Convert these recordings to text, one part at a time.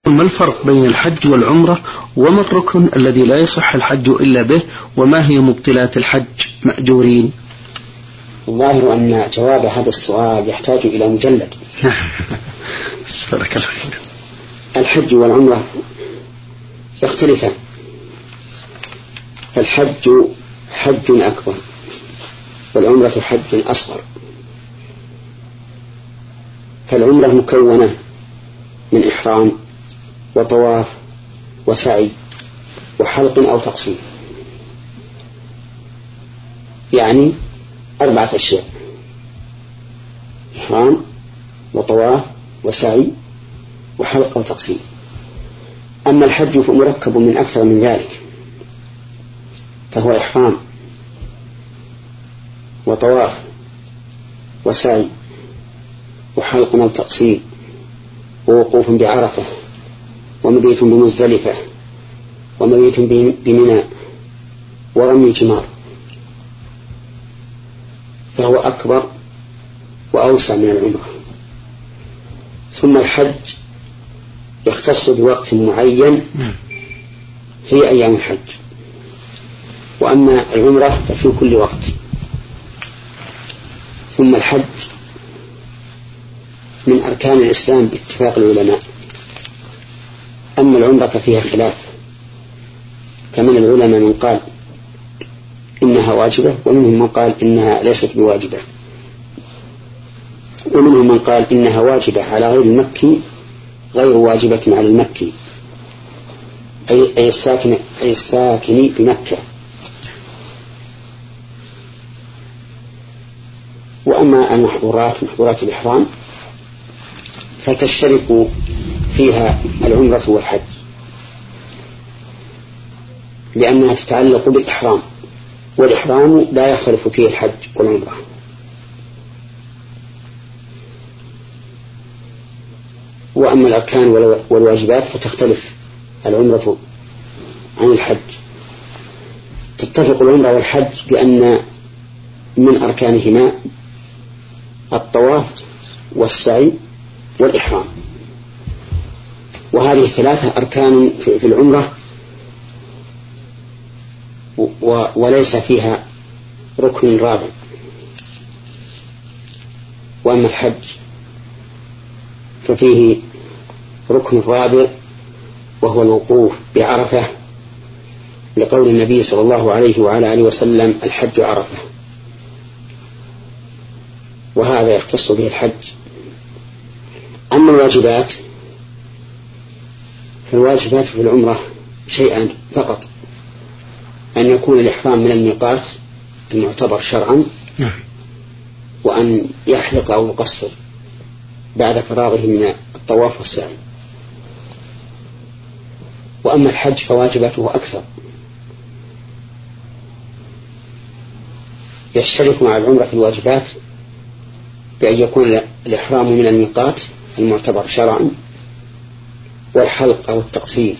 ما الفرق بين الحج والعمرة؟ وما الركن الذي لا يصح الحج إلا به؟ وما هي مبطلات الحج مأجورين؟ الظاهر أن جواب هذا السؤال يحتاج إلى مجلد. الحج والعمرة يختلفان، فالحج حج أكبر والعمرة حج أصغر. فالعمرة مكونة من إحرام وطواف وسعي وحلق أو تقصير، يعني 4 أشياء: إحرام وطواف وسعي وحلق أو تقصير. أما الحج فمركب من أكثر من ذلك، فهو إحرام وطواف وسعي وحلق أو تقصير ووقوف بعرفة ومبيت بمزدلفة ومبيت بمنى ورمي جمار، فهو أكبر وأوسع من العمرة. ثم الحج يختص بوقت معين هي أيام الحج، وأما العمرة ففي كل وقت. ثم الحج من أركان الإسلام باتفاق العلماء، أما العمرة فيها خلاف، فمن العلماء من قال إنها واجبة، ومنهم من قال إنها ليست بواجبة، ومنهم من قال إنها واجبة على غير المكي غير واجبة على المكي، أي الساكن بمكة. وأما محظورات الإحرام فتشترك فيها العمرة والحج، لأنها تتعلق بالإحرام، والإحرام لا يختلف فيه الحج والعمرة. وأما الأركان والواجبات فتختلف العمرة عن الحج. تتفق العمرة والحج بأن من أركانهما الطواف والسعي والإحرام، وهذه 3 أركان في العمرة، وليس فيها ركن رابع. وأما الحج ففيه ركن رابع وهو الوقوف بعرفة، لقول النبي صلى الله عليه وعلى آله وسلم: الحج عرفة. وهذا يختص به الحج. أما الواجبات فالواجبات في العمرة شيئا فقط: أن يكون الإحرام من الميقات المعتبر شرعا، وأن يحلق أو يقصر بعد فراغه من الطواف والسعي. وأما الحج فواجباته أكثر، يشترك مع العمرة في الواجبات بأن يكون الإحرام من الميقات المعتبر شرعا، والحلق أو التقصير.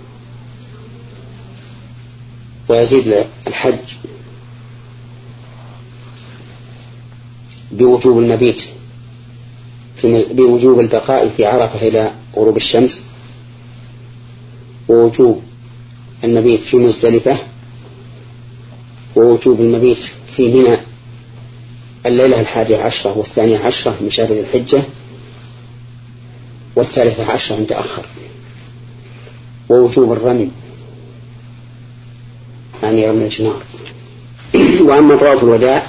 ويزيد الحج بوجوب المبيت بوجوب البقاء في عرفة إلى غروب الشمس، ووجوب المبيت في مزدلفة، ووجوب المبيت في منى الليلة 11 و12 من شهر ذي الحجة، و13 إن تأخر، ووجوب الرمي يعني رمي الجمار. وأما طواف الوداع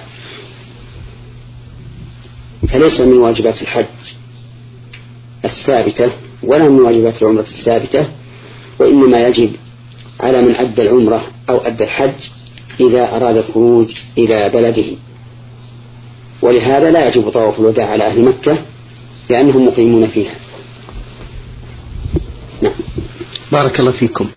فليس من واجبات الحج الثابتة ولا من واجبات العمرة الثابتة، وإنما يجب على من أدى العمرة أو أدى الحج إذا أراد الخروج إلى بلده. ولهذا لا يجب طواف الوداع على أهل مكة لأنهم مقيمون فيها. نعم. بارك الله فيكم.